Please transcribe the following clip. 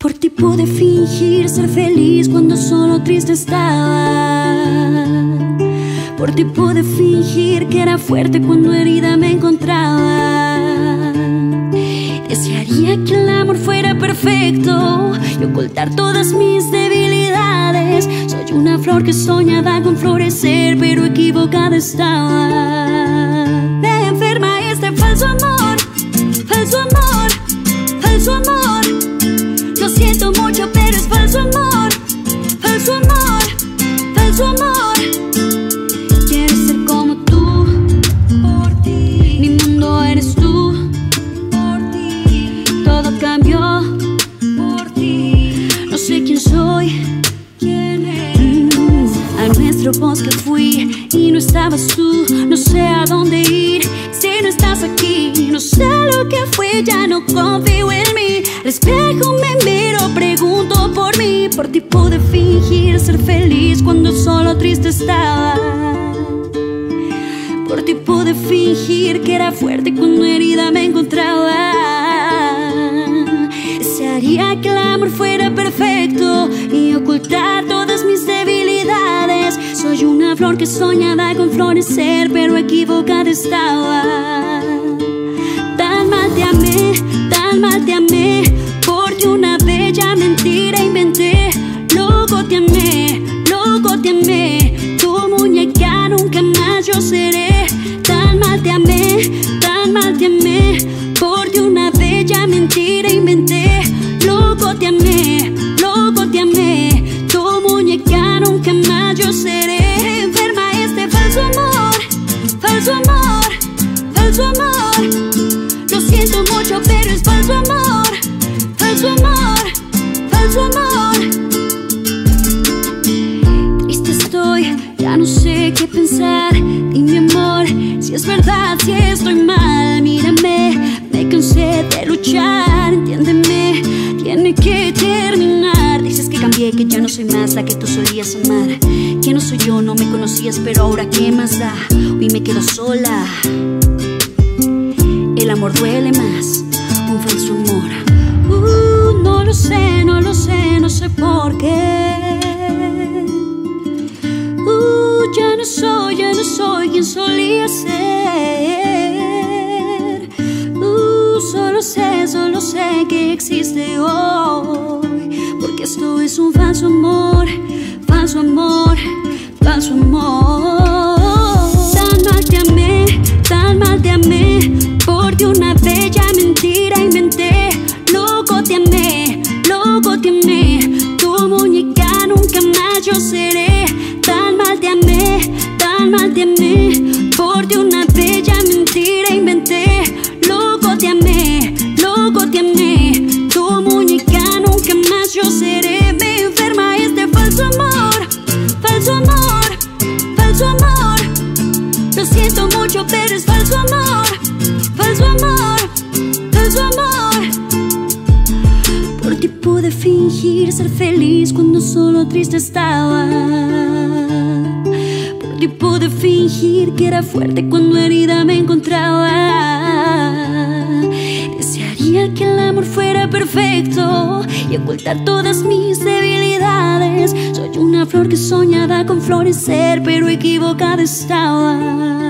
Por ti pude fingir ser feliz cuando solo triste estaba. Por ti pude fingir que era fuerte cuando herida me encontraba. Desearía que el amor fuera perfecto y ocultar todas mis debilidades. Soy una flor que soñaba con florecer, pero equivocada estaba. Me enferma este falso amor, falso amor, falso amor. Lo siento mucho, pero es falso amor, falso amor, falso amor. Quiero ser como tú, por ti. Mi mundo eres tú, por ti. Todo cambió, por ti. No sé quién soy, quién es. A nuestro bosque fui y no estabas tú. No sé a dónde ir si no estás aquí. No sé lo que fui, ya no confío en mí. Al espejo me miro, pregunto por mí. Por ti pude fingir ser feliz cuando solo triste estaba. Por ti pude fingir que era fuerte cuando herida me encontraba. Desearía que el amor fuera perfecto y ocultar todas mis debilidades. Soy una flor que soñaba con florecer, pero equivocada estaba. Tan mal te amé, tan mal te amé. Por ti una bella mentira inventé. Loco te amé, loco te amé. Tu muñeca nunca más yo seré. Tan mal te amé, tan mal te amé. Por ti una bella mentira inventé. Loco te amé, loco te amé. Tu muñeca nunca más yo seré. Enferma este falso amor, falso amor, falso amor. Lo siento mucho, pero es falso amor, falso amor, falso amor. Triste estoy, ya no sé qué pensar. Dime amor, si es verdad, si estoy mal. Mírame, me cansé de luchar. Entiéndeme, tiene que terminar. Dices que cambié, que ya no soy más la que tú solías amar. Que no soy yo, no me conocías, pero ahora qué más da. Hoy me quedo sola. El amor duele más, un falso amor. No lo sé, no lo sé, no sé por qué. Ya no soy quien solía ser. Solo sé que existe hoy. Porque esto es un falso amor, falso amor, falso amor. Tan mal te amé, tan mal te amé. Por ti una bella mentira inventé. Loco te amé, loco te amé. Tu muñeca nunca más yo seré. Tan mal te amé, tan mal te amé. Por ti una bella mentira inventé. Loco te amé, loco te amé. Tu muñeca nunca más yo seré. Me enferma este falso amor, falso amor, falso amor. Lo siento mucho, pero es falso amor, falso amor, falso amor. Por ti pude fingir ser feliz cuando solo triste estaba. Por ti pude fingir que era fuerte cuando herida me encontraba. Desearía que el amor fuera perfecto y ocultar todas mis debilidades. Soy una flor que soñaba con florecer, pero equivocada estaba.